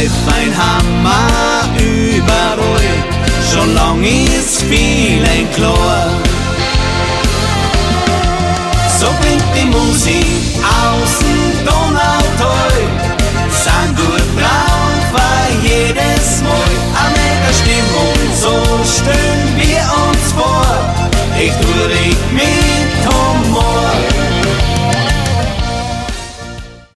pfeift ein Hammer überall, schon lang ist viel ein Chlor. So klingt die Musik aus dem Donautal, sang gut drauf war jedes Mal, eine mega Stimmung, so stellen wir uns vor. Ich tue